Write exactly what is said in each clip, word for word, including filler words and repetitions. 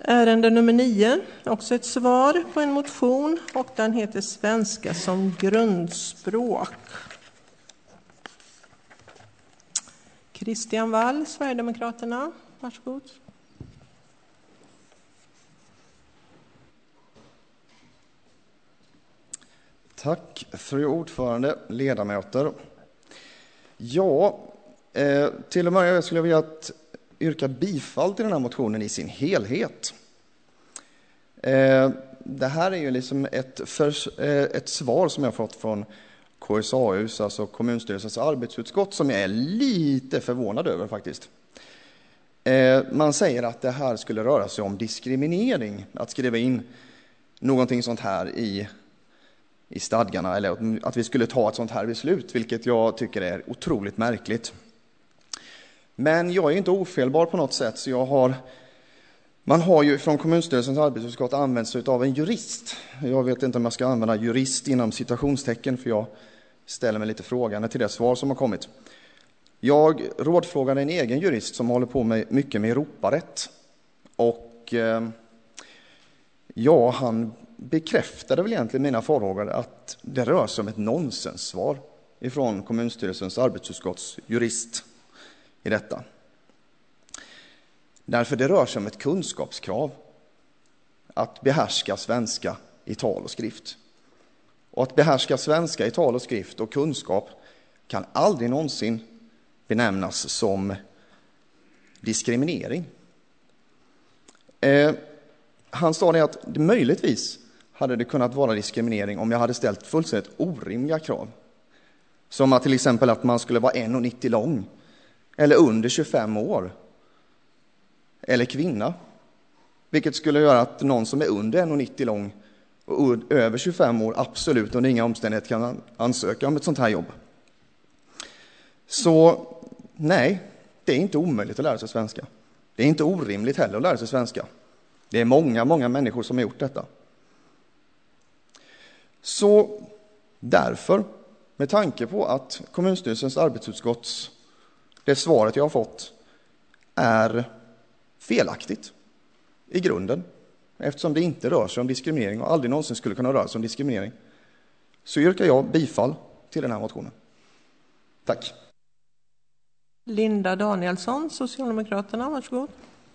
Ärende nummer nio, också ett svar på en motion, och den heter Svenska som grundspråk. Christian Wall, Sverigedemokraterna, varsågod. Tack, fru ordförande, ledamöter. Ja, eh, till och med jag skulle vilja att yrka bifall till den här motionen i sin helhet. Eh, det här är ju liksom ett, för, eh, ett svar som jag fått från K S A U:s, alltså kommunstyrelsens arbetsutskott, som jag är lite förvånad över faktiskt. Eh, man säger att det här skulle röra sig om diskriminering, att skriva in någonting sånt här i, i stadgarna, eller att vi skulle ta ett sånt här beslut, vilket jag tycker är otroligt märkligt. Men jag är inte ofelbar på något sätt, så jag har, man har ju från kommunstyrelsens arbetsutskott använt sig av en jurist. Jag vet inte om jag ska använda jurist inom citationstecken, för jag ställer mig lite frågande till det svar som har kommit. Jag rådfrågade en egen jurist som håller på med mycket med Europarätt. Och eh, ja, han bekräftade väl egentligen mina farhågor att det rör sig om ett nonsenssvar ifrån kommunstyrelsens arbetsutskotts jurist i detta. Därför det rör sig om ett kunskapskrav att behärska svenska i tal och skrift. Och att behärska svenska i tal och skrift och kunskap kan aldrig någonsin benämnas som diskriminering. Eh, han sa det att det möjligtvis hade det kunnat vara diskriminering om jag hade ställt fullständigt orimliga krav. Som att till exempel att man skulle vara en komma nittio lång eller under tjugofem år eller kvinna. Vilket skulle göra att någon som är under en komma nittio lång och över tjugofem år absolut under inga omständigheter kan ansöka om ett sånt här jobb. Så nej, det är inte omöjligt att lära sig svenska. Det är inte orimligt heller att lära sig svenska. Det är många, många människor som har gjort detta. Så därför, med tanke på att kommunstyrelsens arbetsutskotts, det svaret jag har fått är felaktigt i grunden, eftersom det inte rör sig om diskriminering och aldrig någonsin skulle kunna röra sig om diskriminering, så yrkar jag bifall till den här motionen. Tack. Linda Danielsson, Socialdemokraterna, varsågod.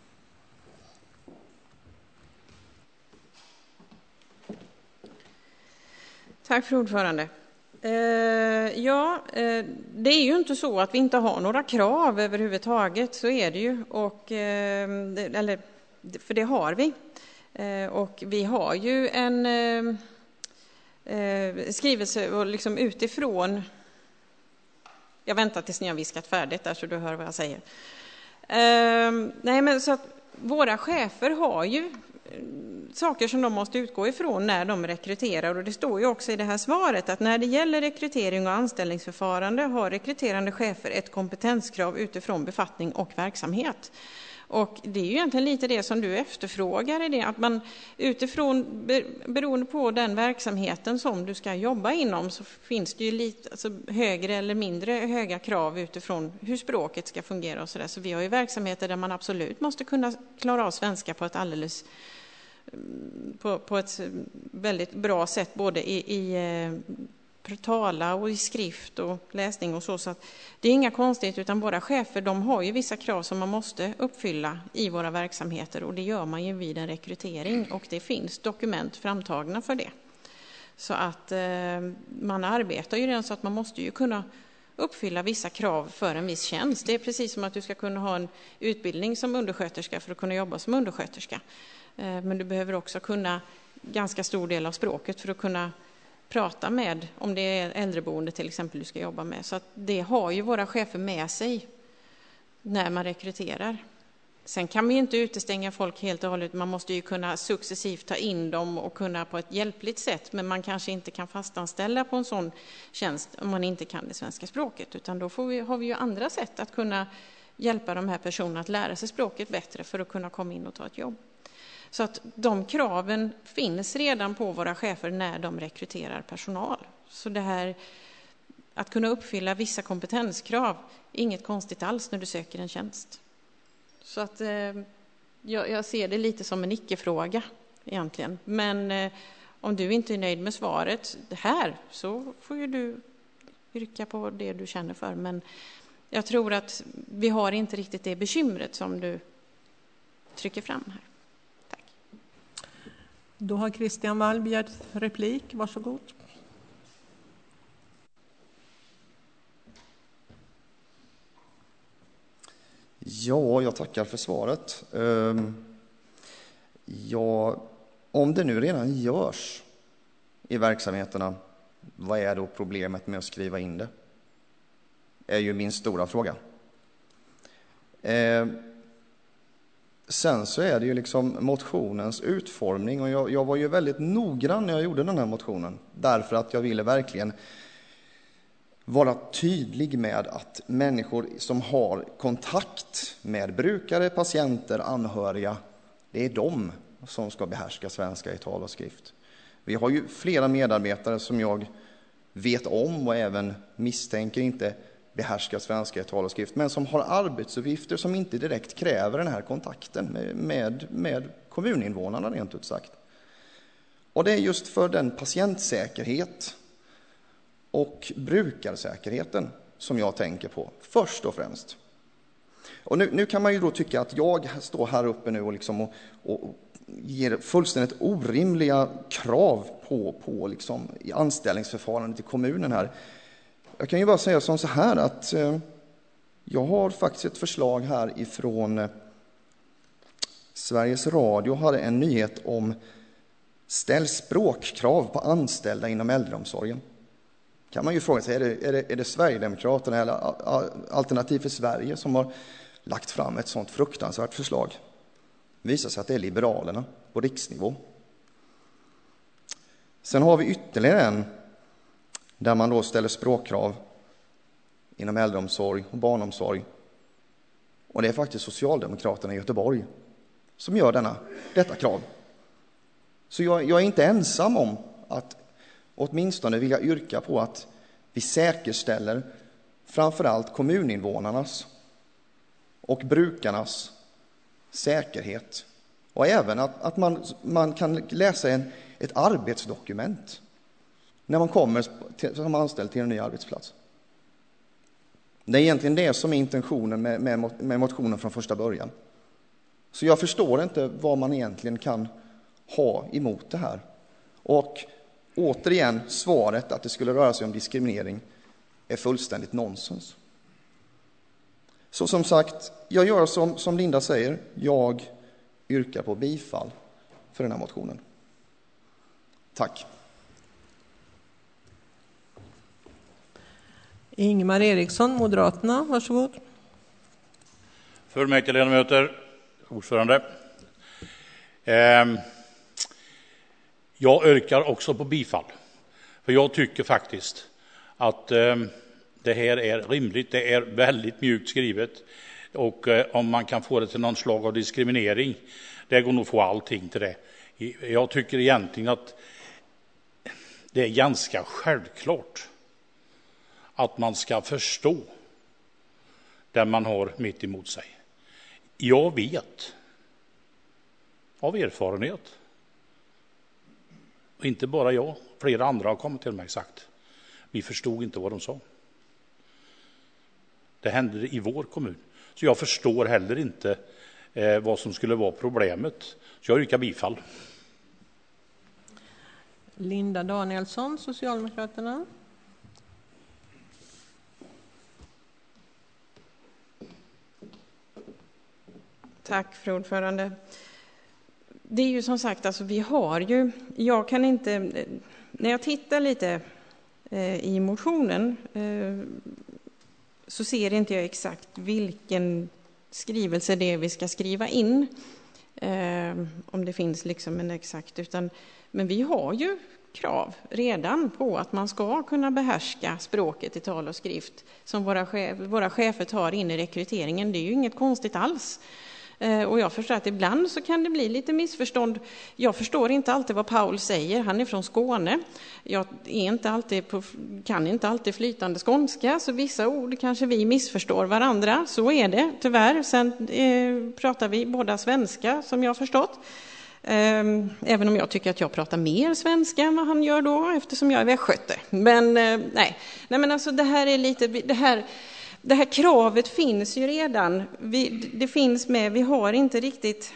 Tack för ordförande. Eh, ja, eh, det är ju inte så att vi inte har några krav överhuvudtaget, så är det ju. Och, eh, eller, för det har vi. Eh, och vi har ju en eh, skrivelse och liksom utifrån. Jag väntar tills ni har viskat färdigt där så du hör vad jag säger. Eh, nej, men så att våra chefer har ju saker som de måste utgå ifrån när de rekryterar, och det står ju också i det här svaret att när det gäller rekrytering och anställningsförfarande har rekryterande chefer ett kompetenskrav utifrån befattning och verksamhet. Och det är ju egentligen lite det som du efterfrågar i det, att man utifrån, beroende på den verksamheten som du ska jobba inom, så finns det ju lite alltså, högre eller mindre höga krav utifrån hur språket ska fungera och sådär. Så vi har ju verksamheter där man absolut måste kunna klara av svenska på ett alldeles på, på ett väldigt bra sätt, både i, i tala och i skrift och läsning och så. Så att det är inga konstigt, utan våra chefer, de har ju vissa krav som man måste uppfylla i våra verksamheter, och det gör man ju vid en rekrytering, och det finns dokument framtagna för det. Så att eh, man arbetar ju redan så att man måste ju kunna uppfylla vissa krav för en viss tjänst. Det är precis som att du ska kunna ha en utbildning som undersköterska för att kunna jobba som undersköterska. Eh, men du behöver också kunna ganska stor del av språket för att kunna prata med, om det är äldreboende till exempel du ska jobba med. Så att det har ju våra chefer med sig när man rekryterar. Sen kan vi inte utestänga folk helt och hållet. Man måste ju kunna successivt ta in dem och kunna på ett hjälpligt sätt. Men man kanske inte kan fastanställa på en sån tjänst om man inte kan det svenska språket. Utan då får vi, har vi ju andra sätt att kunna hjälpa de här personerna att lära sig språket bättre för att kunna komma in och ta ett jobb. Så att de kraven finns redan på våra chefer när de rekryterar personal. Så det här att kunna uppfylla vissa kompetenskrav är inget konstigt alls när du söker en tjänst. Så att jag, jag ser det lite som en icke-fråga egentligen. Men eh, om du inte är nöjd med svaret här så får ju du yrka på det du känner för. Men jag tror att vi har inte riktigt det bekymret som du trycker fram här. Tack. Då har Christian Wall begärt replik. Varsågod. Ja, jag tackar för svaret. Ja, om det nu redan görs i verksamheterna, vad är då problemet med att skriva in det? Är ju min stora fråga. Eh, sen så är det ju liksom motionens utformning, och jag, jag var ju väldigt noggrann när jag gjorde den här motionen, därför att jag ville verkligen vara tydlig med att människor som har kontakt med brukare, patienter, anhöriga, det är de som ska behärska svenska i tal och skrift. Vi har ju flera medarbetare som jag vet om och även misstänker inte behärskar svenska i tal och skrift, men som har arbetsuppgifter som inte direkt kräver den här kontakten med, med, med kommuninvånarna, rent ut sagt. Och det är just för den patientsäkerhet och brukarsäkerheten som jag tänker på först och främst. Och nu, nu kan man ju då tycka att jag står här uppe nu och, liksom och, och ger fullständigt orimliga krav på, på liksom i anställningsförfarandet i kommunen här. Jag kan ju bara säga som så här att eh, jag har faktiskt ett förslag här ifrån eh, Sveriges Radio hade en nyhet om ställ språkkrav på anställda inom äldreomsorgen. Kan man ju fråga sig, är det, är det, är det Sverigedemokraterna eller Alternativ för Sverige som har lagt fram ett sådant fruktansvärt förslag? Det visar sig att det är Liberalerna på riksnivå. Sen har vi ytterligare en där man då ställer språkkrav inom äldreomsorg och barnomsorg. Och det är faktiskt Socialdemokraterna i Göteborg som gör denna, detta krav. Så jag, jag är inte ensam om att åtminstone vilja yrka på att vi säkerställer framförallt kommuninvånarnas och brukarnas säkerhet. Och även att, att man, man kan läsa en, ett arbetsdokument när man kommer till, som anställd till en ny arbetsplats. Det är egentligen det som är intentionen med, med, med motionen från första början. Så jag förstår inte vad man egentligen kan ha emot det här. Och återigen, svaret att det skulle röra sig om diskriminering är fullständigt nonsens. Så som sagt, jag gör som, som Linda säger, jag yrkar på bifall för den här motionen. Tack. Ingemar Eriksson, Moderaterna, varsågod. Fullmäktigeledamöter, ordförande. Eh, jag yrkar också på bifall. För jag tycker faktiskt att eh, det här är rimligt. Det är väldigt mjukt skrivet. Och eh, om man kan få det till någon slag av diskriminering, det går nog att få allting till det. Jag tycker egentligen att det är ganska självklart att man ska förstå den man har mitt emot sig. Jag vet av erfarenhet, och inte bara jag, flera andra har kommit till mig och sagt vi förstod inte vad de sa. Det hände i vår kommun. Så jag förstår heller inte eh, vad som skulle vara problemet. Så jag yrkar bifall. Linda Danielsson, Socialdemokraterna. Tack, fru ordförande. Det är ju som sagt, alltså vi har ju, jag kan inte, när jag tittar lite eh, i motionen eh, så ser inte jag exakt vilken skrivelse det är vi ska skriva in. Eh, om det finns liksom en exakt, utan, men vi har ju krav redan på att man ska kunna behärska språket i tal och skrift som våra, chef, våra chefer tar in i rekryteringen. Det är ju inget konstigt alls. Och jag förstår att ibland så kan det bli lite missförstånd. Jag förstår inte alltid vad Paul säger. Han är från Skåne. Jag är inte alltid på, kan inte alltid flytande skånska, så vissa ord kanske vi missförstår varandra. Så är det tyvärr. Sen eh, pratar vi båda svenska, som jag har förstått. Även om jag tycker att jag pratar mer svenska än vad han gör då, eftersom jag är västgöte. Men nej, nej men alltså det här är lite, det här, det här kravet finns ju redan. Vi, det finns med, vi har inte riktigt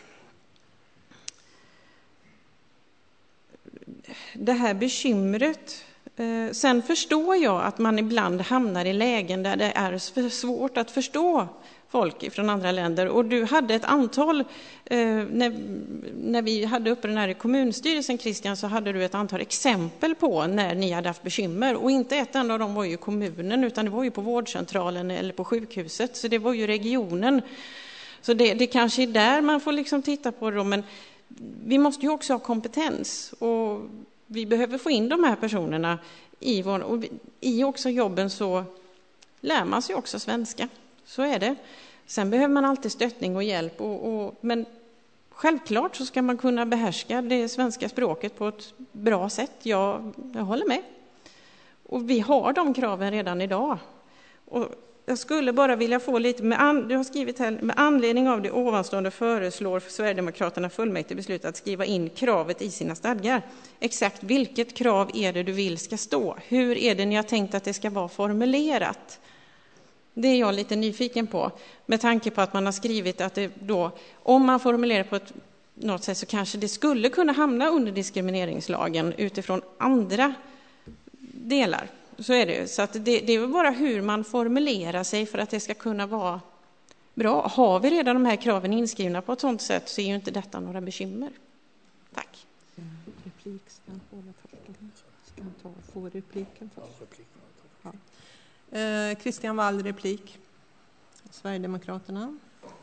det här bekymret. Sen förstår jag att man ibland hamnar i lägen där det är svårt att förstå folk från andra länder. Och du hade ett antal, eh, när, när vi hade uppe den här i kommunstyrelsen, Christian, så hade du ett antal exempel på när ni hade haft bekymmer. Och inte ett enda av dem var ju kommunen, utan det var ju på vårdcentralen eller på sjukhuset. Så det var ju regionen. Så det, det kanske är där man får liksom titta på det. Men vi måste ju också ha kompetens. Och vi behöver få in de här personerna i vår, och i också jobben så lär man sig också svenska. Så är det. Sen behöver man alltid stöttning och hjälp. Och, och, men självklart så ska man kunna behärska det svenska språket på ett bra sätt. Jag, jag håller med. Och vi har de kraven redan idag. Och jag skulle bara vilja få lite, med an, du har skrivit här, med anledning av det ovanstående föreslår för Sverigedemokraterna fullmäktige beslut att skriva in kravet i sina stadgar. Exakt vilket krav är det du vill ska stå? Hur är det ni har tänkt att det ska vara formulerat? Det är jag lite nyfiken på, med tanke på att man har skrivit att det då, om man formulerar på ett något sätt, så kanske det skulle kunna hamna under diskrimineringslagen utifrån andra delar. Så är det. Så att det, det är bara hur man formulerar sig för att det ska kunna vara bra. Har vi redan de här kraven inskrivna på ett sådant sätt så är ju inte detta några bekymmer. Tack. Replik ska hålla först. Ska ta få repliken först. Ja. Eh, Christian Wall, replik. Sverigedemokraterna.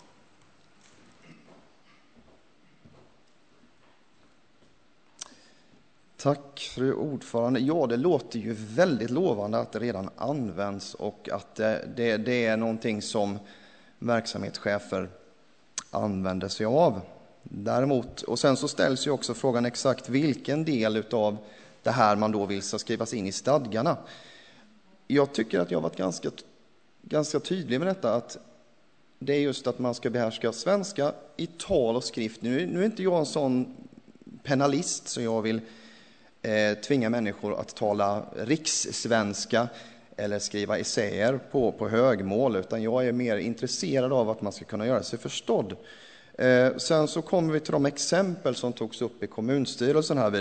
Tack, fru ordförande. Ja, det låter ju väldigt lovande att det redan används och att det, det, det är någonting som verksamhetschefer använder sig av. Däremot, och sen så ställs ju också frågan exakt vilken del av det här man då vill ska skrivas in i stadgarna. Jag tycker att jag har varit ganska, ganska tydlig med detta, att det är just att man ska behärska svenska i tal och skrift. Nu, nu är inte jag en sån penalist så jag vill eh, tvinga människor att tala rikssvenska eller skriva essäer på, på högmål, utan jag är mer intresserad av att man ska kunna göra sig förstådd. Eh, sen så kommer vi till de exempel som togs upp i kommunstyrelsen här vid.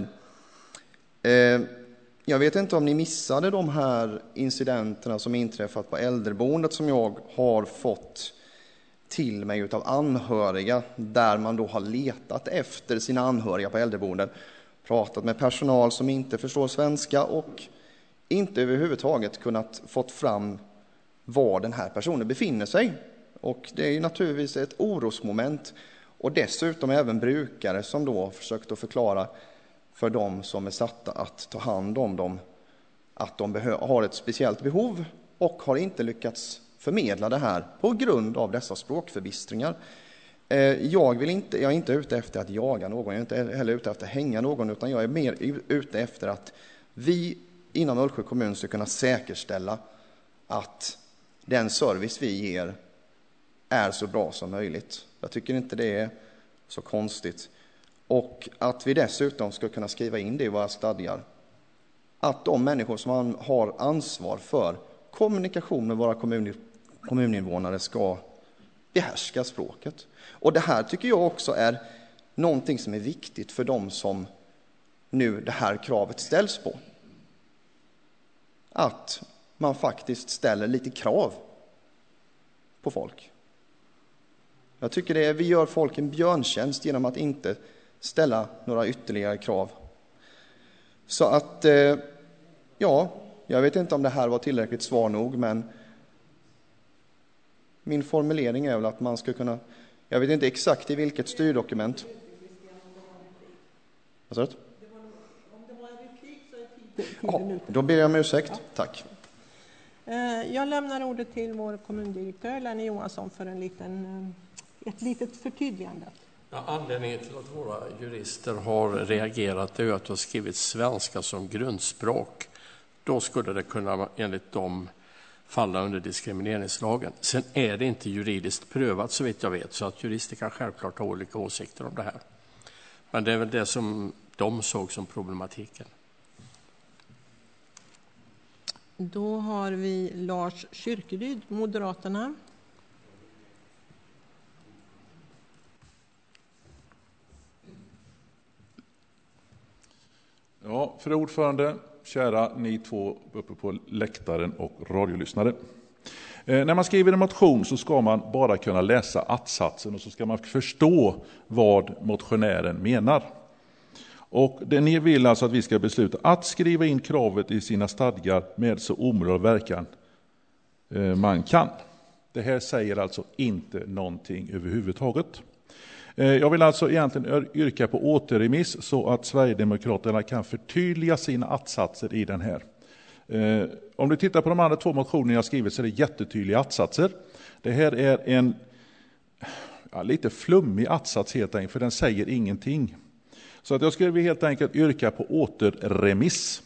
Eh, Jag vet inte om ni missade de här incidenterna som inträffat på äldreboendet som jag har fått till mig utav anhöriga, där man då har letat efter sina anhöriga på äldreboenden, pratat med personal som inte förstår svenska och inte överhuvudtaget kunnat fått fram var den här personen befinner sig. Och det är ju naturligtvis ett orosmoment, och dessutom även brukare som då har försökt att förklara för dem som är satta att ta hand om dem att de har ett speciellt behov och har inte lyckats förmedla det här på grund av dessa språkförbistringar. Jag, vill inte, jag är inte ute efter att jaga någon, jag är inte heller ute efter att hänga någon, utan jag är mer ute efter att vi inom Mullsjö kommun ska kunna säkerställa att den service vi ger är så bra som möjligt. Jag tycker inte det är så konstigt. Och att vi dessutom ska kunna skriva in det i våra stadgar. Att de människor som har ansvar för kommunikation med våra kommun, kommuninvånare ska behärska språket. Och det här tycker jag också är någonting som är viktigt för dem som nu det här kravet ställs på. Att man faktiskt ställer lite krav på folk. Jag tycker det är, vi gör folk en björntjänst genom att inte ställa några ytterligare krav. Så att, ja, jag vet inte om det här var tillräckligt svar nog, men min formulering är väl att man ska kunna, jag vet inte exakt i vilket styrdokument. Vad sa du? Ja, då ber jag om ursäkt. Tack. Jag lämnar ordet till vår kommundirektör Lenny Johansson för en liten ett litet förtydligande. Ja, anledningen till att våra jurister har reagerat är att de har skrivit svenska som grundspråk. Då skulle det kunna enligt dem falla under diskrimineringslagen. Sen är det inte juridiskt prövat så vitt jag vet, så att jurister kan självklart ha olika åsikter om det här. Men det är väl det som de såg som problematiken. Då har vi Lars Kyrkeryd, Moderaterna. Ja, för ordförande, kära ni två uppe på läktaren och radiolyssnare. Eh, när man skriver en motion så ska man bara kunna läsa att-satsen och så ska man förstå vad motionären menar. Och det ni vill alltså att vi ska besluta att skriva in kravet i sina stadgar med så omedelbar verkan eh, man kan. Det här säger alltså inte någonting överhuvudtaget. Jag vill alltså egentligen yrka på återremiss så att Sverigedemokraterna kan förtydliga sina att-satser i den här. Om du tittar på de andra två motionerna jag skrivit så är det jättetydliga att-satser. Det här är en ja, lite flummig att-sats helt enkelt, för den säger ingenting. Så att jag skulle helt enkelt yrka på återremiss.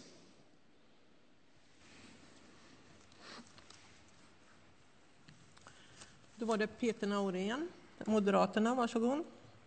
Då var det Peter Naurén, Moderaterna, varsågod.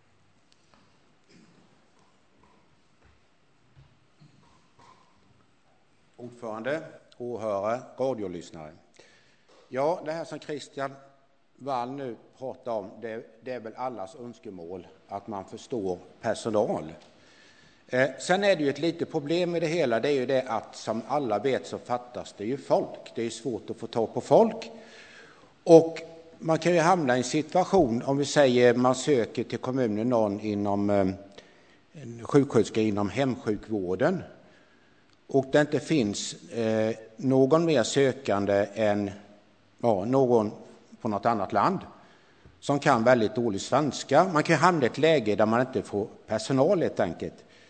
Ordförande, åhörare, radiolyssnare. Ja, det här som Christian Wall nu pratar om, det, det är väl allas önskemål att man förstår personal. Eh, sen är det ju ett litet problem med det hela, det är ju det att som alla vet så fattas det ju folk. Det är svårt att få tag på folk. Och man kan ju hamna i en situation, om vi säger man söker till kommunen någon inom eh, en sjuksköterska inom hemsjukvården och det inte finns eh, någon mer sökande än ja, någon på något annat land som kan väldigt dålig svenska. Man kan ju hamna i ett läge där man inte får personal helt enkelt.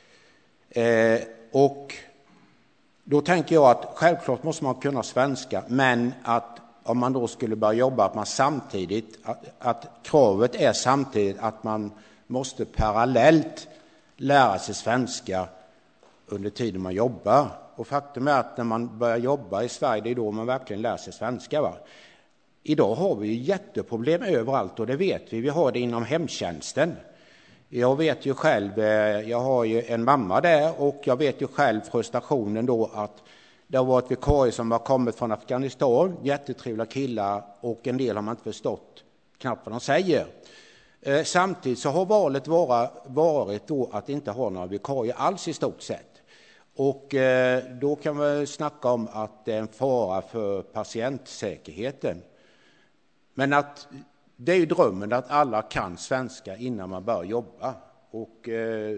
Eh, och då tänker jag att självklart måste man kunna svenska, men att om man då skulle börja jobba att man samtidigt, att, att kravet är samtidigt att man måste parallellt lära sig svenska under tiden man jobbar. Och faktum är att när man börjar jobba i Sverige, det är då man verkligen lär sig svenska. Va? Idag har vi ju jätteproblem överallt och det vet vi. Vi har det inom hemtjänsten. Jag vet ju själv, jag har ju en mamma där och jag vet ju själv frustrationen då att det har varit vikarier som har kommit från Afghanistan, jättetrevliga killar och en del har man inte förstått knappt vad de säger. Eh, samtidigt så har valet vara, varit då att inte ha några vikarier alls i stort sett. Och eh, då kan vi snacka om att det är en fara för patientsäkerheten. Men att det är ju drömmen att alla kan svenska innan man börjar jobba. Och eh,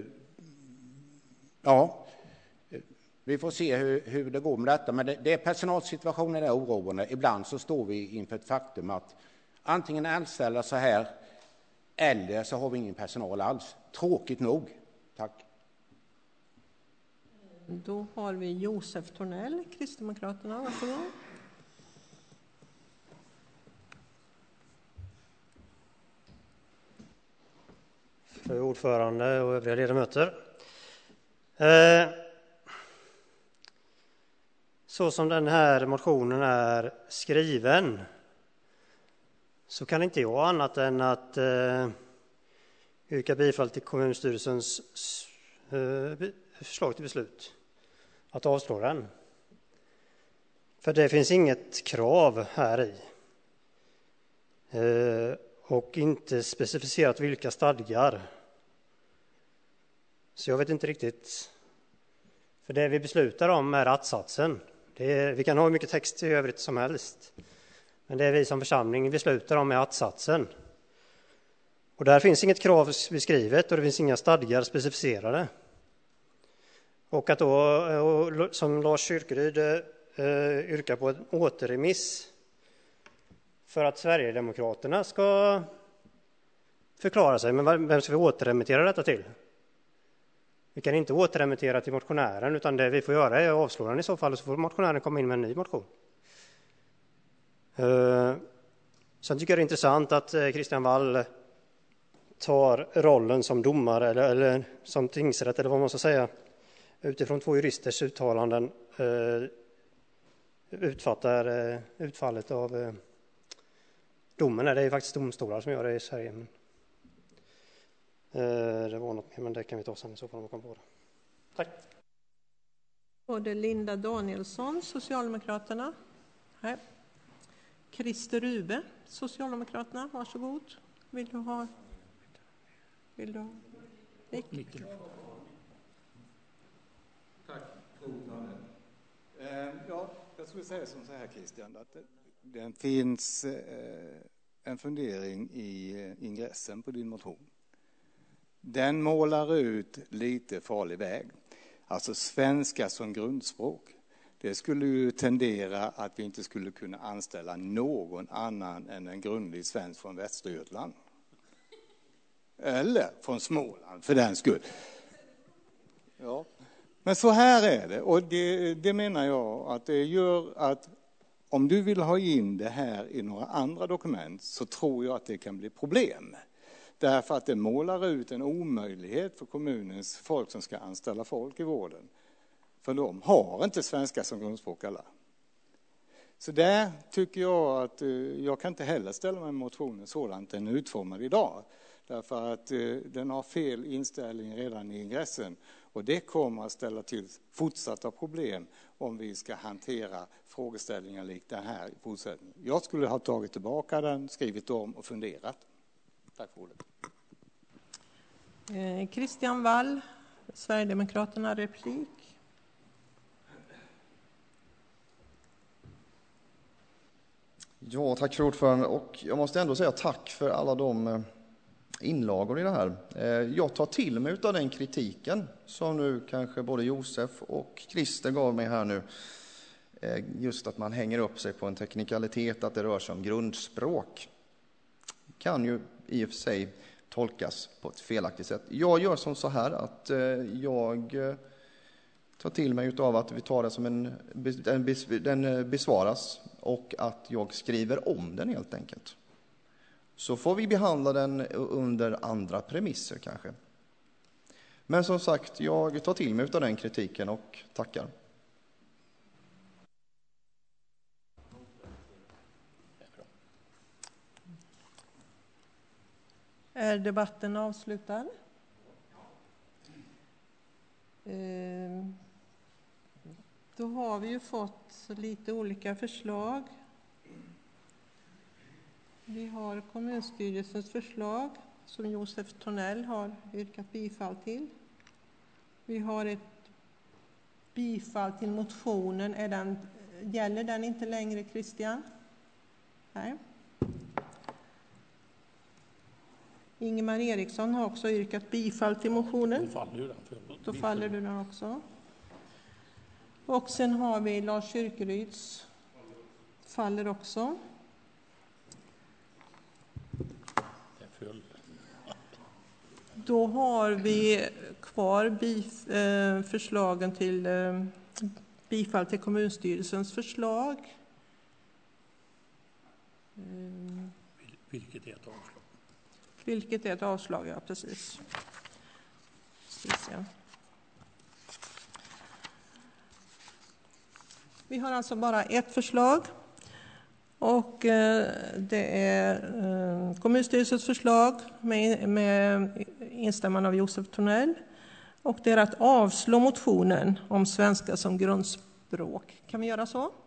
ja... Vi får se hur, hur det går med detta, men det, det är personalsituationen är oroande. Ibland så står vi inför ett faktum att antingen anställa så här eller så har vi ingen personal alls. Tråkigt nog. Tack. Då har vi Josef Tornell, Kristdemokraterna. Varsågod. Fru ordförande och övriga ledamöter. Eh, Så som den här motionen är skriven så kan inte jag annat än att eh, yrka bifall till kommunstyrelsens eh, förslag till beslut. Att avslå den. För det finns inget krav här i. Eh, och inte specificerat vilka stadgar. Så jag vet inte riktigt. För det vi beslutar om är att-satsen. Det är, vi kan ha hur mycket text i övrigt som helst. Men det är vi som församling beslutar om är att-satsen. Och där finns inget krav beskrivet och det finns inga stadgar specificerade. Och att då, och som Lars Kyrkeryd eh, yrkar på en återremiss för att Sverigedemokraterna ska förklara sig. Men vem ska vi återremittera detta till? Vi kan inte återremittera till motionären, utan det vi får göra är att avslå den i så fall, och så får motionären komma in med en ny motion. Uh, sen tycker jag det är intressant att uh, Christian Wall tar rollen som domare eller, eller som tingsrätt eller vad man ska säga utifrån två juristers uttalanden eh, utfattar eh, utfallet av eh, domen. Det är faktiskt domstolar som gör det i Sverige. Men, eh, det var något mer, men det kan vi ta sen i så fall om man kan på det. Tack. Och det är Linda Danielsson, Socialdemokraterna. Här. Christer Rube, Socialdemokraterna. Varsågod. Vill du ha... Vill du ha... Mikrofon. Tack, ordförande. Eh, ja, jag skulle säga som så här, Christian, att det, det finns eh, en fundering i eh, ingressen på din motion. Den målar ut lite farlig väg. Alltså svenska som grundspråk. Det skulle ju tendera att vi inte skulle kunna anställa någon annan än en grundlig svensk från Västergötland. Eller från Småland för den skull. Ja. Men så här är det, och det, det menar jag att det gör att om du vill ha in det här i några andra dokument så tror jag att det kan bli problem. Därför att det målar ut en omöjlighet för kommunens folk som ska anställa folk i vården. För de har inte svenska som grundspråk alla. Så där tycker jag att jag kan inte heller ställa mig motionen sådant den är utformad idag. Därför att den har fel inställning redan i ingressen. Och det kommer att ställa till fortsatta problem om vi ska hantera frågeställningar likt den här i fortsättningen. Jag skulle ha tagit tillbaka den, skrivit om och funderat. Tack för ordet. Eh, Christian Wall, Sverigedemokraterna, replik. Ja, tack för ordförande. Och jag måste ändå säga tack för alla de inlagor i det här. Jag tar till mig av den kritiken som nu kanske både Josef och Christer gav mig här nu. Just att man hänger upp sig på en teknikalitet, att det rör sig om grundspråk. Kan ju i och för sig tolkas på ett felaktigt sätt. Jag gör som så här att jag tar till mig av att vi tar det som en, den besvaras och att jag skriver om den helt enkelt. Så får vi behandla den under andra premisser kanske. Men som sagt, jag tar till mig av den kritiken och tackar. Är debatten avslutad? Då har vi ju fått lite olika förslag. Vi har kommunstyrelsens förslag som Josef Tornell har yrkat bifall till. Vi har ett bifall till motionen. Är den, gäller den inte längre, Christian? Nej. Ingemar Eriksson har också yrkat bifall till motionen. Då faller ju den. Då faller du den också. Och sen har vi Lars Kyrkeryds. Faller också. Då har vi kvar bif, eh, förslagen till eh, bifall till kommunstyrelsens förslag. Eh, Vilket är ett avslag. Vilket är ett avslag, ja precis. precis ja. Vi har alltså bara ett förslag. Och eh, det är eh, kommunstyrelsens förslag med, med instämmande av Josef Tornell. Och det är att avslå motionen om svenska som grundspråk. Kan vi göra så?